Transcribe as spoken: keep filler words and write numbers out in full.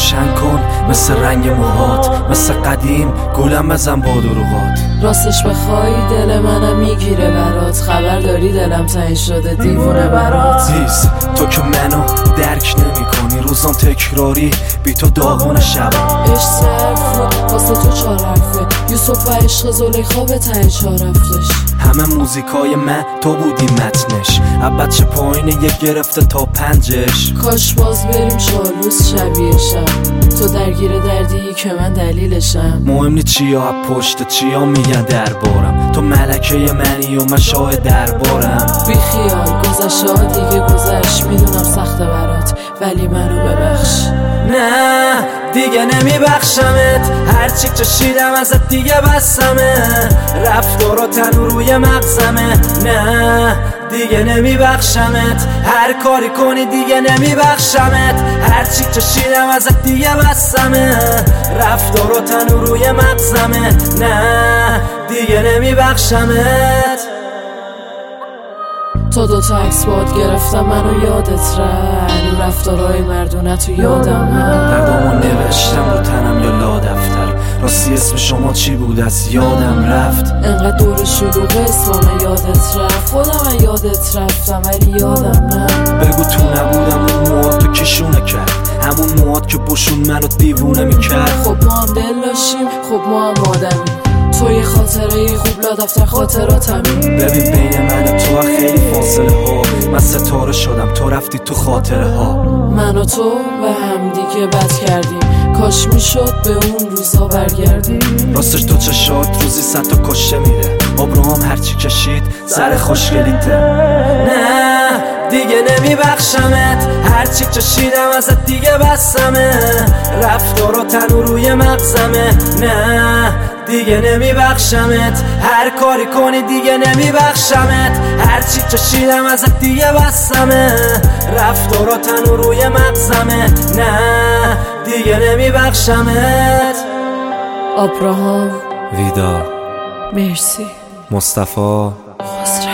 روشن کن مثل رنگ موهات، مثل قدیم گلم بزن با دروغات. راستش بخوای دل منم میگیره برات، خبر داری دلم تنگ شده دیوونه برات. دیز تو که منو درک نمی کنی، روزام تکراری بی تو داغون شبم. عشق صرف واسه تو چار حرفه، یوسف و عشق زلیخا به ته چار رفتش. همه موزیکای من تو بودی متنش، اب بچه پایین یک گرفته تا پنجش. کاش باز بریم چالوس شبیهشم، تو درگیر دردی که من دلیلشم. مهم نی چیا اب پشت چیا میگن دربارم، تو ملکه منی و من شاه دربارم. بی خیال گذشته ها دیگه گذشت، میدونم سخته برات ولی منو ببخش. نه دیگه نمیبخشمت، هرچی چشیدم ازت دیگه بسمه، رفتار و تنو روی مغزمه. نه دیگه نمیبخشمت، هر کاری کنی دیگه نمیبخشمت، هرچی چشیدم ازت دیگه بسمه، رفتار و تنو روی مغزمه. نه دیگه نمیبخشمت. تا دوتا عکس باد گرفتم منو یادت رفت، این رفتارهای مردونت تو یادم هست. دردامو نوشتم رو تنم یا لا دفتر، راستی اسم شما چی بود از یادم رفت. انقدر دور شلوغ اسمم یادت رفت، خودم یادت رفتم ولی یادم نه. بگو تو نبودم اون موهات تو کشونه کرد، همون موهات که بشون منو دیوونه میکرد. خب ما هم دل داشتیم، خب ما هم آدمیم، تو یه خاطره خوب لا دفتر خاطراتمی. ببین بین من و تو خیلی فاصله ها، من ستاره شدم تو رفتی تو خاطره ها. من و تو به هم دیگه بد کردیم، کاش میشد به اون روزا برگردیم. راستش تو چشات روزی صد تا کشته میره، آبراهام هرچی کشید سر خوشگلیته. نه دیگه نمیبخشمت، هرچی چشیدم ازت دیگه بسمه، رفتار و تنو روی مغزمه. نه دیگه نمیبخشمت، هر کاری کنی دیگه نمیبخشمت، هرچی چشیدم ازت دیگه بسمه، رفتار و تنو روی مغزمه. نه دیگه نمیبخشمت. آبراهام ویدا، مرسی، مصطفی، خسرو.